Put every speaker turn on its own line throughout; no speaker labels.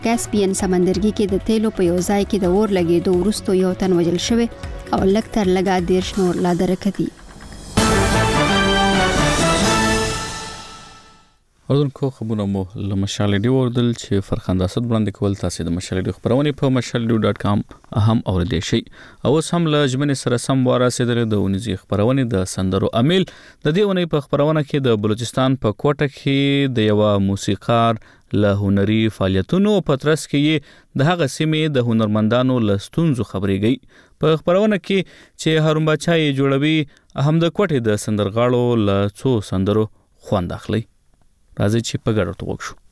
کاسپین سمندرګي کې د تیلو په یو ځای کې د اور لګېدو وروسته یو تن وژل شوی او لږ تر لږه 10 نور لا درکه دي.
اردوونکو خبرونه مو له مشال ډي وردل چې فرخنده اسد وړاندې کول تاسو د مشال ډي خبرونه په mashaldu.com هم اوریدئ شئ. او سم له ژمنې سره سم وارسېدل د ونیزي خبرونه د سندرو امیل د دې ونې په خبرونه کې د بلوچستان په کوټه کې د یو موسیقار له هنري فعالیتونو په ترڅ کې د هغه سیمې د هنرمندانو له ستونزو خبرېږي. په خبرونه کې چې هارون باچا یې جوړوي هم د کوټې د سندرغاړو له څو سندرو خوند اخلي. راځي چې په ګډه توګه شو.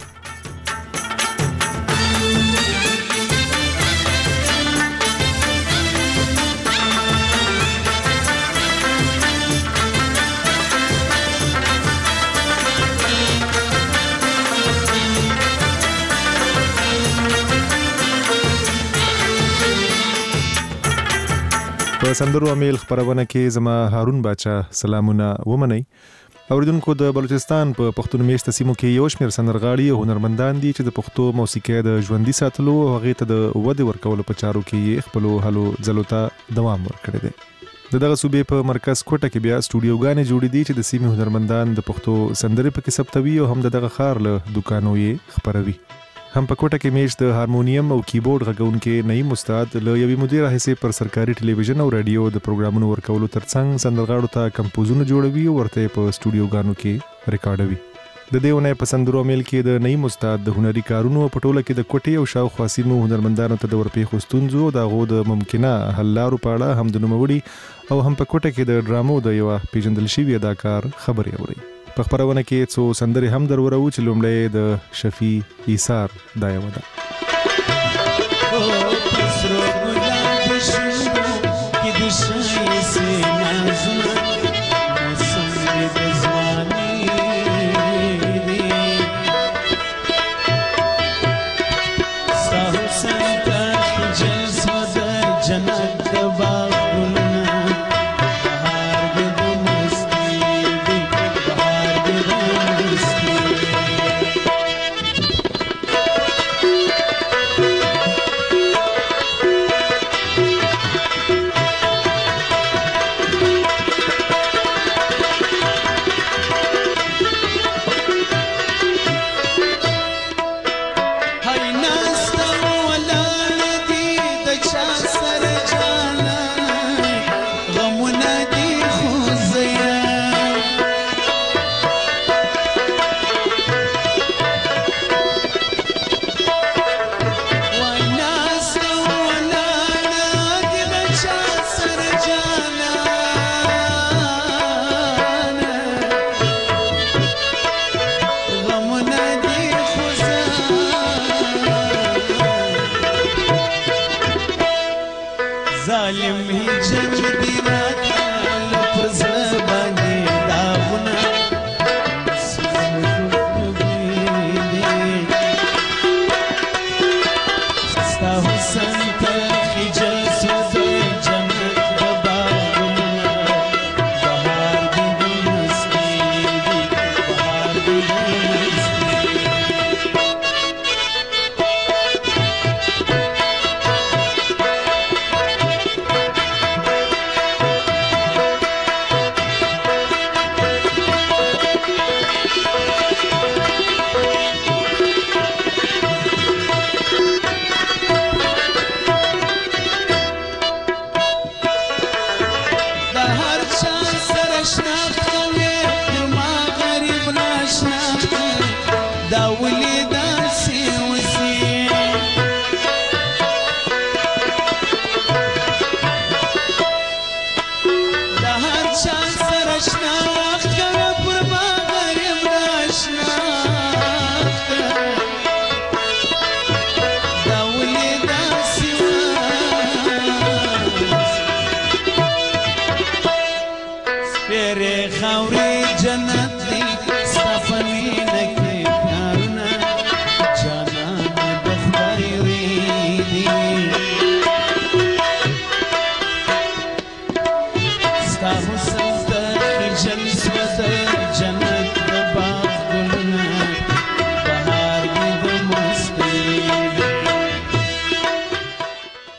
په سندرو امیل خبرونه کې زما هارون باچا سلامونه ومنئ. اوریدونکو د بلوچستان په پښتون میشته سیمو کې یو شمېر سندرغاړي او هنرمندان دي چې د پښتو موسیقۍ د ژوندۍ ساتلو او هغې ته د ودې ورکولو په چارو کې خپلو هلو ځلو ته دوام ورکړی دی. د دغه صوبې په مرکز کوټه کې بیا سټوډیوګانې جوړې دي چې د سیمې هنرمندان د پښتو سندرې پکې ثبتوي او هم دغه ښار له دوکانو یې خپروي. هم په کوټه کې میش د هارمونیم او کیبورډ غږونکي نعیم استاد له یوې مدیره حصې پر سرکاري ټلویزیون او رادیو د پروګرامونو ورکولو ترڅنګ سندرغاړو ته کمپوزونه جوړوي او ورته په سټوډیوګانو کې ریکارډوي. د دې ونې په سندرو امیل کې د نعیم استاد د هنري کارونو په ټوله کې د کوټې او شاوخوا سیمو هنرمندانو ته د ورپېښو ستونزو او د هغو د ممکنه حل لارو په اړه هم د نوموړي او هم په کوټه کې د ډرامو د یوه پیژندل شوي اداکار خبرې اوري. په خبرونه کې څو سندرې هم درورو چې لومړی د شفیع ایثار دا یوه ده.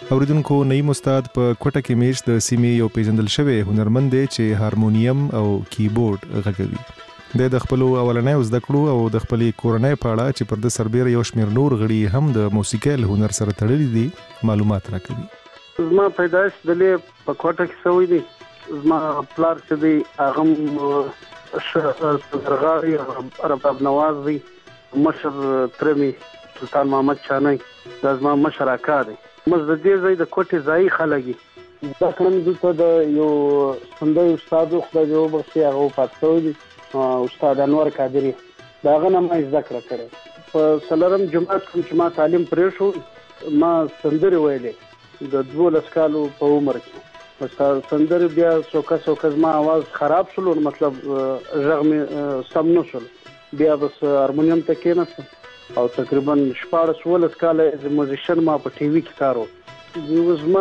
اوریدونکو نیم استاد په کوټه کې میش د سیمې یو پیژندل شوی هنرمند دی چې هارمونیم او کیبورډ غږوي. د خپل اولنۍ زده کړو او د خپل کورنۍ په اړه چې پر د سربېره یو شمېر نور غړي هم د موسیقۍ له هنر سره تړلي دي معلومات راکوي.
زما پیدایش دلې په کوټه کې شوی دی. زما پلار چې دی هغه سندرغاړی رباب نواز دی. مشر ترمي سلطان محمد چاني دا زما مشر اکا دی. موږ د دې ځای د کوټې ځای خلګي دا کوم دلته د یو سندري استاد خدای جو بخښي هغه پاتې دی استاد انور قادری دا غنه ما ذکر کړ په سلرم جمعه کوم چې ما تعلیم پرې شو ما سندري ویلې د 12 کالو په عمر کې بس سندري بیا څوکه ما आवाज خراب شول مطلب ژغ مې سم نه شول بیا بس هارمونیم ته کېناستم او تقریبا 14 کاله از موزیشن ما په ټي وي کې کارو زما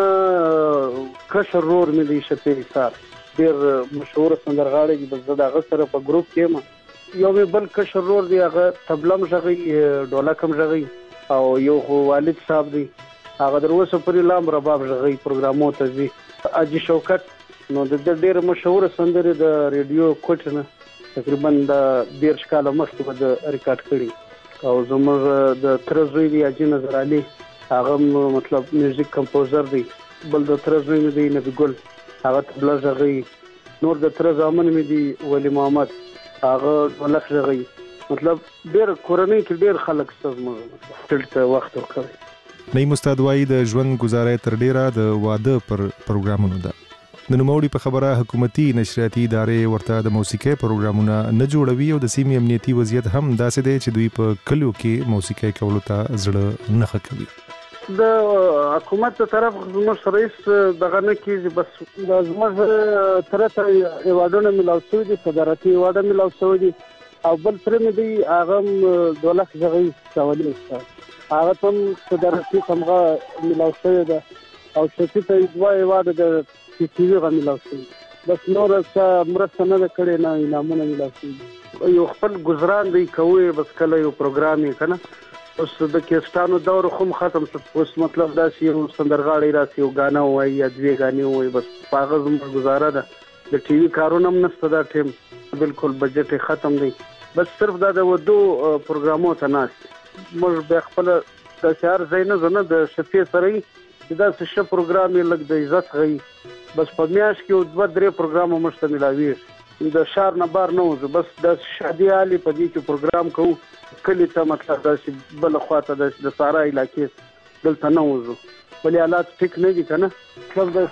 کشر رور مې دی شته سار ډیر مشهور سندرغاړی بس د هغه سره په ګروپ کې ما یو بل کشر رور دی هغه تبلم ژغي ډولکم ژغي او یو والد صاحب دی هغه دروسه پر لام رباب ژغي پروګرامو ته دی اجي شوکت نو د ډیر مشهور سندري د ریډیو کوټنه تقریبا د 10 کال مخکې د ریکارډ کړي او زموږ د ترزوی دی اجي نظر علي هغه مطلب میوزیک کمپوزر دی بل د ترزوی دی نبی ګل هغه تبلا ژغي نور د تر زامن مې دی ولی محمد هغه ولخ ژغي مطلب ډیر کورنۍ کې ډیر خلک ستاسو تلته وخت ورکوي.
نیم استاد وایي د ژوند گزارې تر ډیره د واده پر پروګرامونو ده. د نوموړي په خبره حکومتي نشریاتي ادارې ورته د موسیقۍ پروګرامونه نه جوړوي او د سیمې امنیتي وضعیت هم داسې دی چې دوی په کلیو کې موسیقۍ کولو ته زړه نه ښه کوي.
د حکومت طرف زموږ رئیس دغه نه کیږي بس د زموږ طرف ایوارډونه ملاو شوي دي صدارتي ایوارډ ملاو شوي دي او بل سره مې دی هغه 2 لک ژغي چاولي هغه هم صدارتي څنګه ملاو شوي ده او شتي ته 2 ایوارډ د ټي وي غو ملاو شوي بس نور څه مرسته نه کړې نه انعامونه ملاو شوي یو خپل گزاران دی کوي بس کله یو پروګرام یې کنه اوس د کېستانو دور خو ختم شو اوس مطلب دا چې یو سندرغاړی راسي یو غانا وایي یا دوی غاني وایي بس پاغه زموږ گزاره ده د ټي وي کارونه هم نشته دا ټیم بالکل بجټ ختم دی بس صرف دا د ودو پروګرامو ته ناست موږ به خپل د شهر زینه زنه د شفیع سره دا څه پروګرام یې لګ د عزت غي بس په میاش کې 2-3 پروګرام مشتملاوي د شهر نه بار نه وځو بس د شادي علي په دې کې پروګرام کوو کلی ته مطلب دا چې بل خواته د سارا علاقې دلته نه وځو ولې حالات ټیک نه دي کنه مطلب دا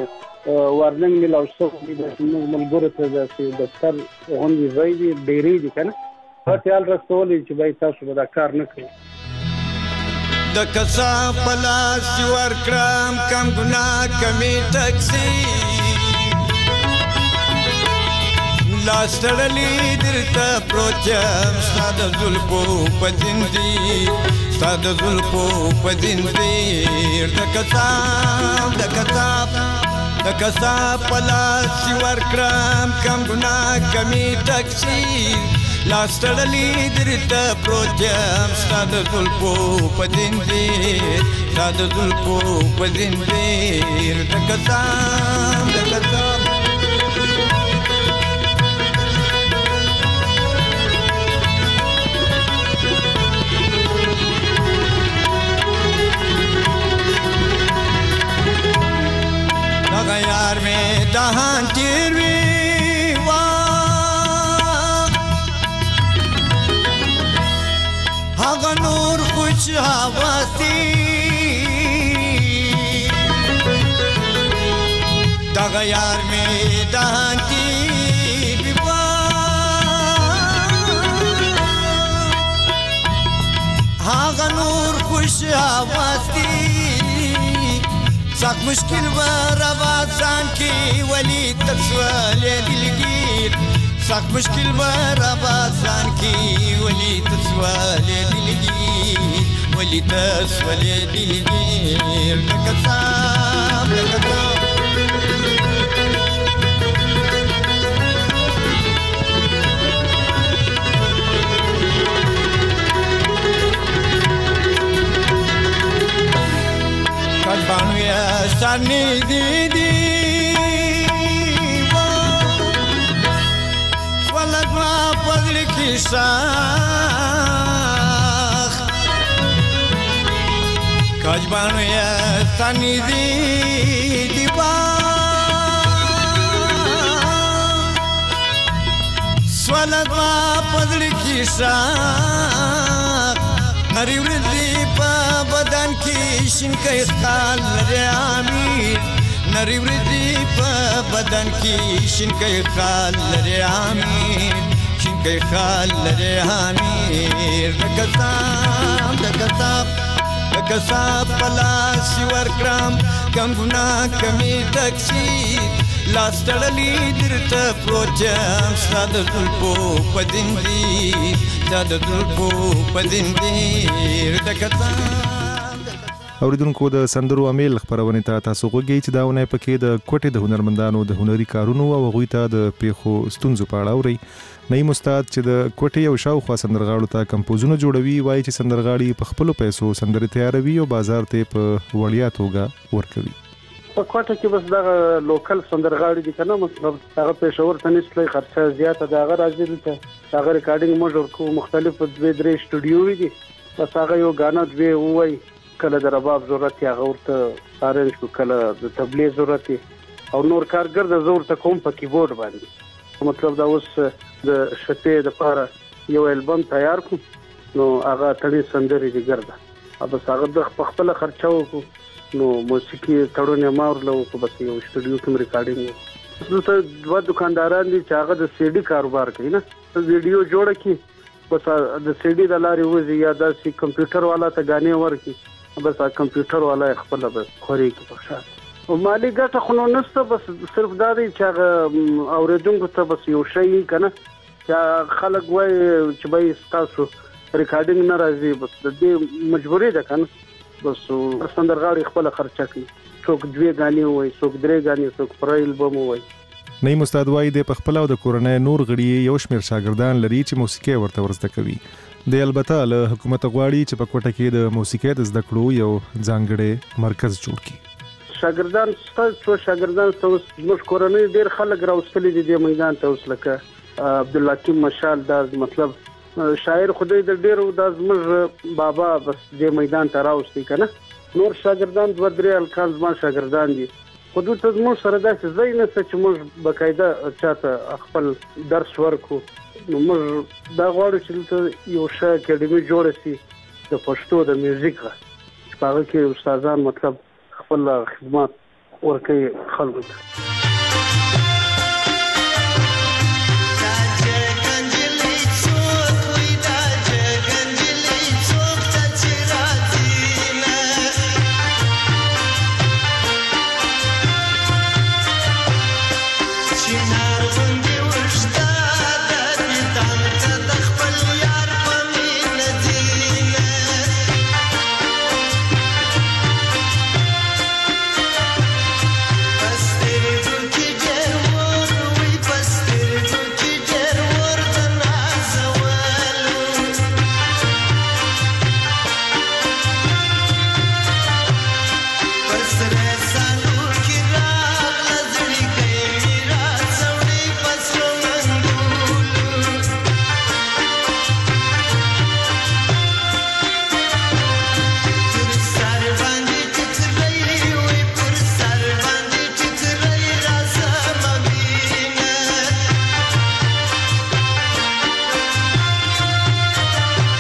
چې وارننګ ملاو شو د ملګرو ته دا چې دفتر غونډې ځای دي ډېرې دي کنه په خیال رسولې چې بای تاسو به دا کار نه کوي
د کسا پلاس ور کرام کم ګناه کمی تکسی لاستړلی درته پروچم ستاد زلفو پځندي ستاد زلفو پځندي د کسا پلاس ور کرام کم ګناه کمی تکسی لاستړلی درته پروچم ستاد زلفو پځندي ستاد زلفو پځندي د کسا यार में दहान टिरवी वा हागा नूर कुछ हवासी दगा यार में दहान टिरवी वा हागा नूर कुछ हवासी ساق مشکل براباد زان کی ولی تسوال دلگیر ساق مشکل براباد زان کی ولی تسوال دلگیر ولی تسوال دلگیر لکتاب کاجبانو یا سانی دیدی ولد ما پدل کی ساخ کاجبانو یا سانی دیدی سوالت ما پدل کی ساخ نری ورزی پا بدن کی شنکای خال لري امیر نری ورزی پا بدن کی شنکای خال لري امیر شنکای خال لري امیر دکتاب پلاسی ورکرام کم گناه کمی تکسیر لاس تړلی درته پروچم ستاد زلفو پدندي ستاد زلفو پدندي دکتا
اوریدونکو د سندرو امیل خبرونه تاسو غوږی چې داونه پکې د کوټې د هنرمندانو د هنري کارونو او غوي ته د پیخو ستونزو په اړه اوري نیم استاد چې د کوټې یو شاوخوا سندرغاړو ته کمپوزونه جوړوي وایي چې سندرغاړي په خپل پیسو سندرې تیاروي او بازار ته په وړیا توګه ورکوي
په کوټه کې بس دا لوکل سندرغاړي دي کنه مطلب هغه پېښور ته نشلې خرچه زیاته دا هغه راځي ته هغه ریکارډینګ موږ کو مختلف درې سټوډیو دي بس هغه یو غانا دوی وای کله د رباب ضرورت هغه ورته ارنج کو کله د تبلیغ ضرورت او نور کارګر د زور ته کوم په کیبورډ باندې مطلب دا اوس د شته د پاره یو البم تیار کو نو هغه تړي سندري دي ګرځه بس هغه د خپل خرچه وکړو نو موسیقي تړونه ماورلو کو بس یو سټوډیو کې ریکارډینګ دلته دوه دکانداران دي چې هغه د سی ډي کاروبار کوي نه ویډیو جوړ کی بس د سی ډي د لارې وځي یا د کمپیوټر والا ته غانې ورکی بس کمپیوټر والا خپل بس خوري کی په او مالی ګټه خو نو نشته بس صرف دا دی چې هغه اوریدونکو ته بس یو شی کنه چې خلک وای چې به تاسو ریکارډینګ نه راځي بس د دې مجبوري ده کنه بس سندرغاړي خپل خرچه کوي څوک دوی غاني وای څوک درې غاني څوک پرایل بم وای
نیم استاد وای د خپل او د کورنۍ نور غړي یو شمیر شاګردان لري چې موسیقي ورته ورزده کوي د البته له حکومت غواړي چې په کوټه کې د موسیقي د زده کړو یو ځانګړی مرکز جوړ کړي
شاګردان ستاسو شاګردان تاسو موږ کورنۍ ډیر خلک راوستلي دي د میدان ته وسلکه عبدالحکیم مشال دا مطلب شاعر خدای د ډیرو د زمر بابا بس د میدان ته راوستي کنه نور شاګردان د ورې الکان زما شاګردان دي خودو ته زموږ سره داسې ځای نه چې موږ بقاعده چاته خپل درس ورکو نو موږ دا غواړو چې یو ښه اکیډمي جوړه شي د پښتو د میوزیک په هغه کې استادان مطلب خپل خدمات ورکوي خلکو ته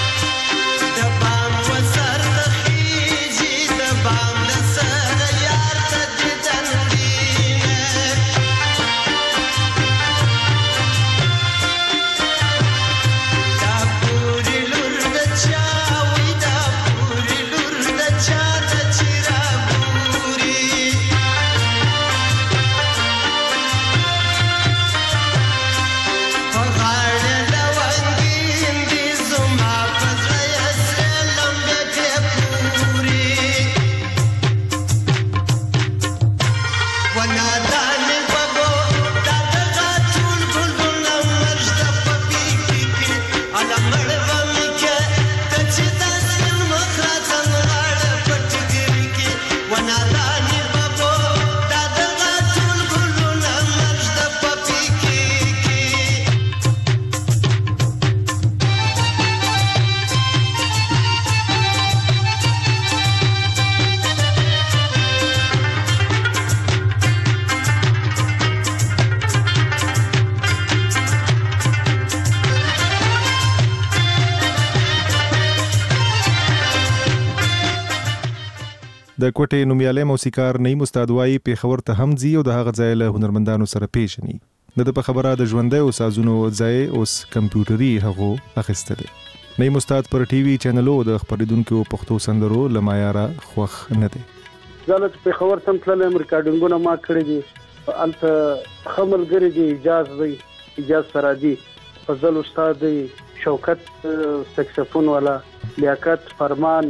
یار
د کوټې نومیالی موسیقار نعیم استاد وایي پېښور ته هم ځي او د هغه ځای له هنرمندانو سره پیژني. د په خبره د ژوندیو سازونو ځای اوس کمپیوټري هغو اخیسته دی. نعیم استاد پر ټي وي چینلو د خپرېدونکو پښتو سندرو له معیاره خوښ نه دی.
زه له پېښور ته تللی یم، ریکارډینګونه ما کړي دي، هلته ښه ملګري دي، اجاز سرادي، فضل استاد دی، شوکت سکسفون والا، لیاقت فرمان،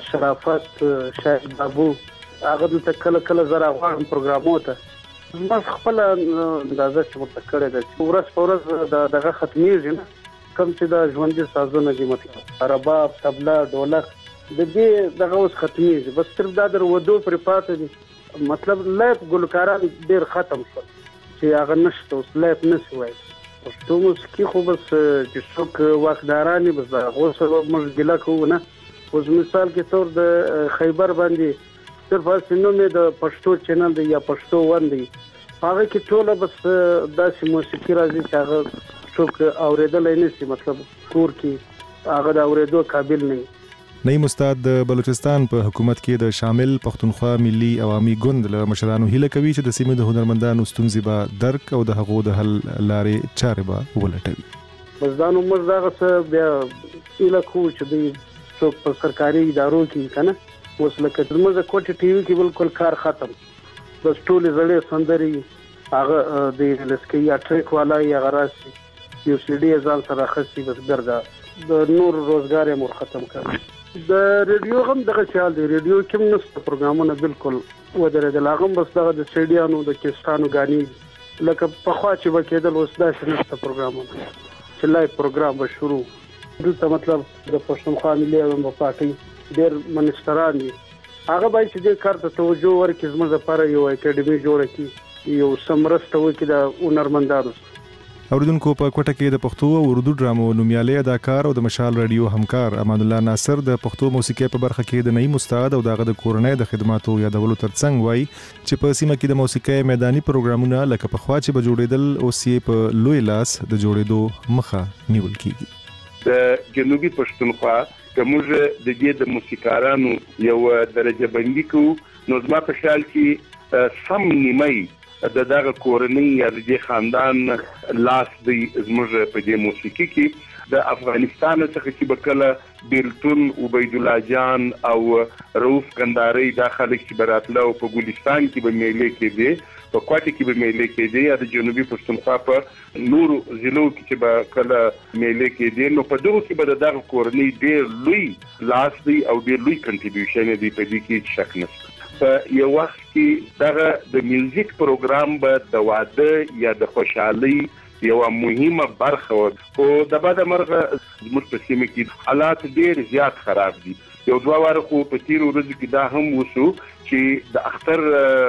شرافت، شاهد بابو، هغه دلته کله کله زه راغواړم پروګرامونو ته. زما خپله اندازه چې ورته کړې ده چې ورځ په ورځ دغه ختمېږي نه، کوم چې د ژوندي سازونه دي، مطلب رباب، طبله، ډولک، د دې دغه اوس ختمېږي، بس صرف دا د ودو پرې پاتې دي. مطلب لایف ګلوکاران ډېر ختم شول چې هغه نشته، اوس لایف نشي وایي. پښتو موسیقي خو بس چې څوک واکداران دي بس د هغو سره موږ ګیله کوو نه. اوس مثال کې طور د خیبر باندې صرف هسې نوم یې د پښتو چینل دی یا پښتو ون دی، هغه کې ټوله بس داسې موسیقي راځي چې هغه څوک اورېدلی نه شي، مطلب کور کې هغه د اورېدو قابل نه وي.
نعیم استاد د بلوچستان په حکومت کې د شامل پښتونخوا ملي عوامي ګوند له مشرانو هیله کوي چې د سیمې د هنرمندانو ستونزې به درک او د هغو د حل لارې چارې به ولټوي.
بس دا نو موږ دغه څه بیا هیله کوو چې دوی څوک په سرکاري ادارو کې که نه، اوس لکه زموږ د کوټې ټي وي کې بالکل کار ختم، بس ټولې زړې سندرې هغه د لسکي یا ټریک والا یې هغه راشي، یو سی ډي یې ځان سره اخیستي، بس ګرده د نور روزګار یې مور ختم کړی. د ریډیو هم دغه خیال دی، ریډیو کې هم نشته پروګرامونه، بالکل ودرېدل. هغه هم بس دغه د سیډیانو د کیسټانو ګانې لکه پخوا چې به کېدل، اوس داسې نشته پروګرامونه چې لایف پروګرام به شروع. دلته مطلب د پښتونخوا ملي عوامي پارټۍ ډېر منسټران دي، هغه باید چې دې کار ته توجه ورکړي، زموږ لپاره یو اکیډمي جوړه کړي، یو څه مرسته وکړي د هنرمندانو سره.
اوریدونکو په کوټه کې د پښتو او اردو ډرامو نومیالی اداکار او د مشال رادیو همکار امان الله ناصر د پښتو موسیقي په برخه کې د نعیم استاد او دغه د کورنۍ د خدماتو یادولو ترڅنګ وایي چې په سیمه کې د موسیقي میداني پروګرامونه لکه پخوا چې به جوړېدل اوس یې په لوی لاس د جوړېدو مخه نیول کیږي.
د جنوبي پښتونخوا که موږ د دې د موسیقارانو یو درجه بندي کوو، نو زما په خیال کې سم نیمه دغه کورنۍ یا د دې خاندان لاس دی زموږ په دې موسیقي کې. د افغانستان څخه چې به کله بیلتون، عبید الله جان او رؤوف کنداري دا خلک چې به راتله او په ګلستان کې به میلې کېدې، په کوټه کې به میلې کېدې، یا د جنوبي پښتونخوا په نورو ضلعو کې چې به کله میلې کېدې، نو په دغو کې به د دغه کورنۍ ډېر لوی لاس دی او ډېر لوی کنټریبیوشن دی، په دې کې شک نشته. په یو وخت کې دغه د میوزیک پروګرام به د واده یا د خوشحالۍ یو مهمه برخه و، خو د بعد مرغه زموږ په سیمه کې حالات ډېر زیات خراب دي. یو دوه واره خو په تیرو ورځو کې دا هم وشو چې د اختر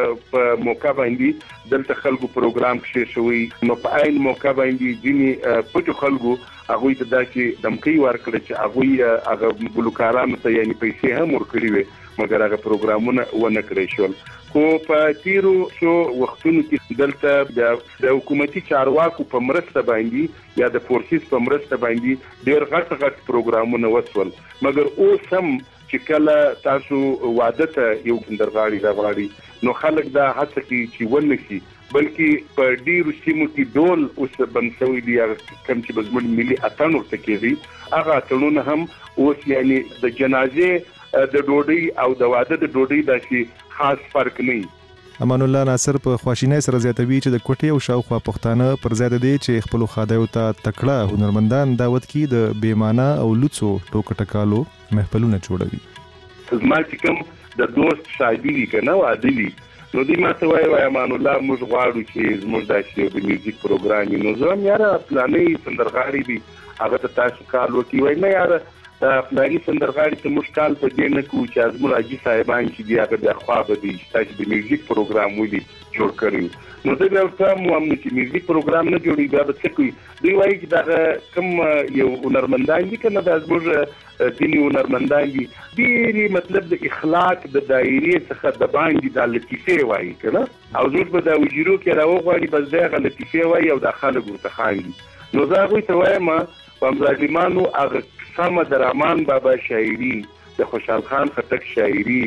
په موقع باندې دلته خلکو پروګرام کښې شوی، نو په عین موقع باندې ځینې پټو خلکو هغوی ته داسې دمکۍ ورکړه چې هغوی هغه ګلوکارانو ته یعنې پیسې هم ورکړې وې، مګر هغه پروګرامونه ونه کړی شول. خو په تیرو څو وختونو کې دلته د حکومتي چارواکو په مرسته باندې یا د فورسیس په مرسته باندې ډېر غټ پروګرامونه وشول، مګر اوس هم چې کله تاسو واده ته یو سندرغاړي راغواړي، نو خلک دا هڅه کوي چې ونه شي، بلکې په ډېرو سیمو کې ډول اوس بند شوی دی، کوم چې به زموږ ملي اتڼ ورته کېږي، هغه اتڼونه هم اوس یعنې د جنازې د ډوډۍ او د واده د ډوډۍ داسې خاص فرق نه وي.
امان الله ناصر په خواشینۍ سره زیاتوي چې د کوټې او شاوخوا پښتانه پر ځای د دې چې خپلو خادیو ته تکړه هنرمندان دعوت کړي، د بېمانه او لوڅو ټوکه ټکالو محفلونه جوړوي.
زما چې کوم د دوست شادي وي که نه واده وي، نو دوی ما ته وایي امان الله موږ غواړو چې زموږ داسې د میوزیک پروګرام وي. نو زه هم یاره فلانی سندرغاړي دي هغه ته تاسو کال وکړي، وایي نه یاره فلاني سندرغاړي ته موږ کال په دې نه کوو چې زموږ حاجي صاحبان چې دي هغه بیا خوا به دي چې تاسو د میوزیک پروګرام ولې جوړ کړی. نو زه بیا ورته هم چې میوزیک پروګرام نه جوړوي بیا به څه کوي؟ دوی وایي چې دغه کوم یو هنرمندان دي که نه، دا زموږ ځینې هنرمندان دي ډېرې مطلب د اخلاق د دایرې څخه د باندې دا لطیفې وایي که نه، او زموږ به دا وجیرو کې راوغواړي بس دی هغه لطیفې وایي او دا خلک ورته خاندي. نو زه هغوی ته وایم په ظالمانو هغه سمه د رحمان بابا شاعري، د خوشحال خان خټک شاعري،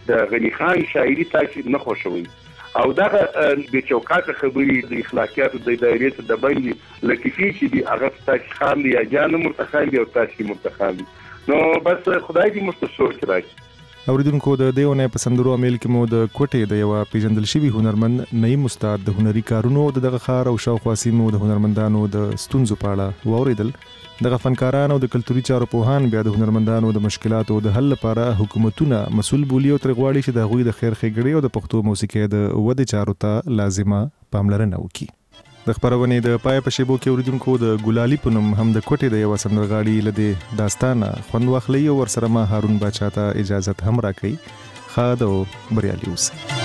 د غنی خان شاعري تاسو نه خوښوي او دا د چوکاټ خبرې د اخلاقیاتو د دایرې د باندې لکفي چې دی هغه تاسو خان یا جان مرتخان دی او تاسو مرتخان نو بس خدای دې مستسوچ راکړي
اوریدونکو د دیونه پسندرو عمل کې مو د کوټې د یو پیژندل شوی هنرمند نیم استاد د هنري کارونو دغه خار او شاوخوا سیمو د هنرمندانو د ستونزو په اړه واوریدل دغه فنکارانو د کلتوري چارو پوهان بیا د هنرمندانو د مشکلاتو د حل لپاره حکومتونه مسؤل بولی او ترغواړي چې د غوي د خیر ښېګړې او د پښتو موسیقۍ د ودې چارو ته لازمه پاملرنه وکړي د خبرونه د پای په شیبو کې اوریدونکو د ګلالي پونم هم د کوټې د یو سندرغاړي لدې داستانه خوند واخلي او ورسره ما هارون باچا ته اجازه هم راکړي خاد او بریالي اوسئ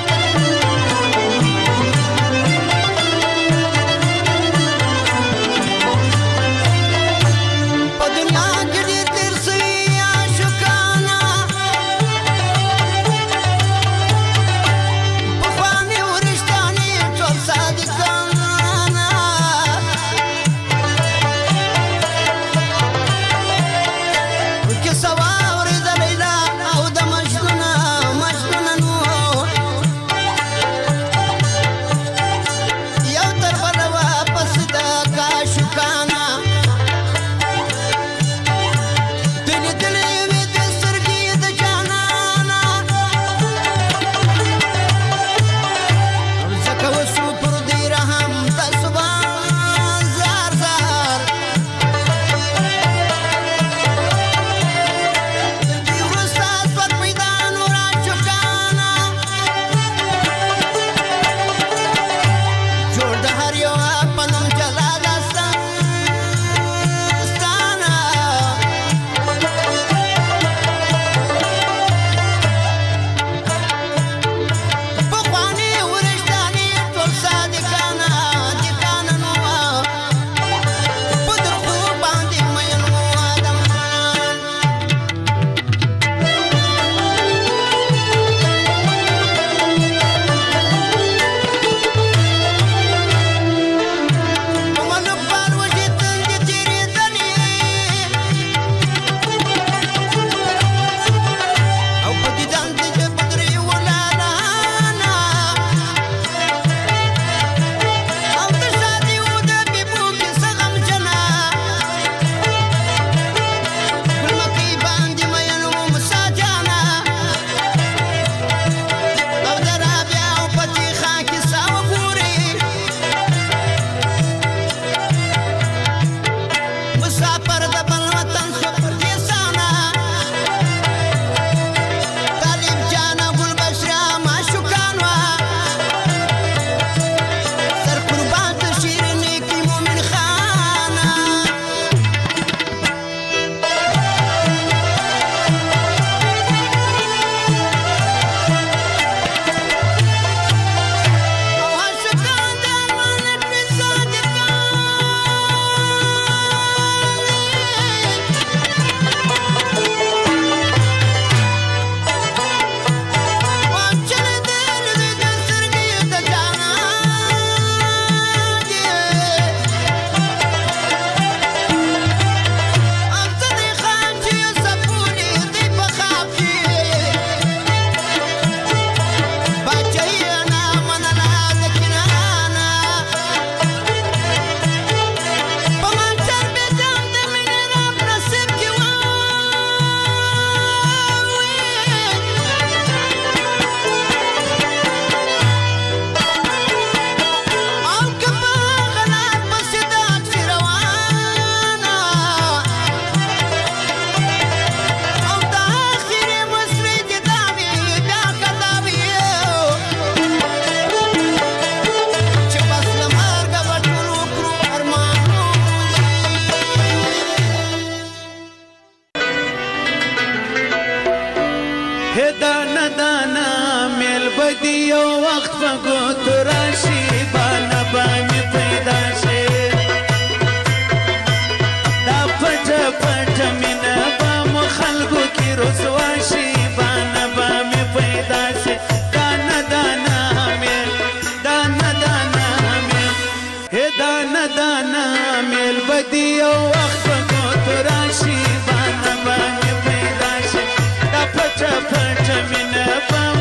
بدی او وخت کو تراشی باندې باندې پیدا شي دا پټ پټ مینه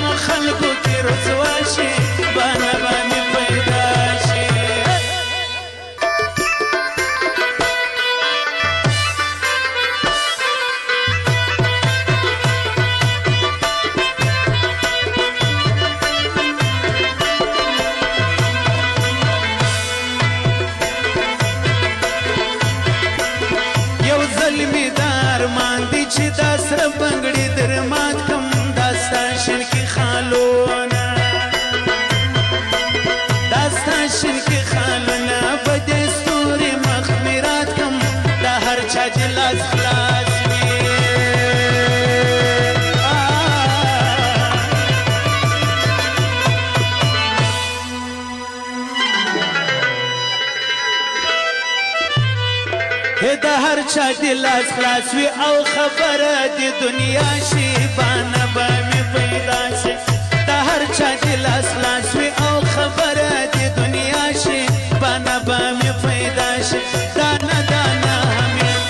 شین کی خالونه داستا شین کی خالونه بده ستوري مخمرات کم دا هر چا جلاس خلاص وي دا هر چا جلاس خلاص وي او خبره د دنیا شي بانه به مې پیدا شي دا هر چا جلاس خلاص وي او خبره د دنیا شي بانه به مې پیدا شي دانه دانه حمیل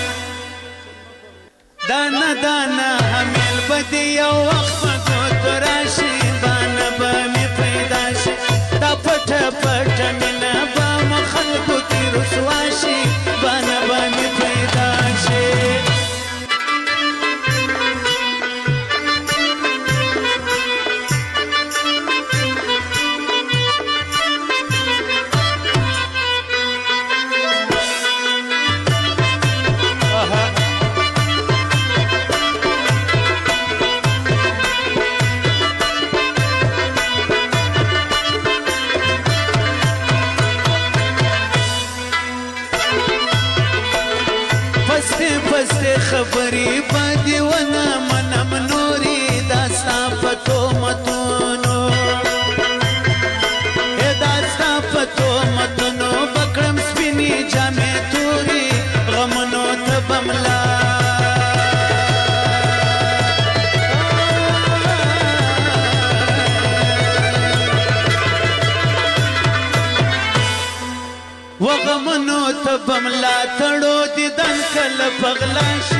دانه دانه حمیل به د یو وخت په ګوتو راشي بانه به مې پیدا شي دا پټه پټه مینه به مو خلکو کې رسوا شي بانه به مې پیدا شي پسته خبرې باندې ونه منم نوري داستا پتو متونو داستا پتو متونو بکړم سپینې جامې توري غمونو ته بملا وغمونو ته بملا تړو دیدن کله پغلا شي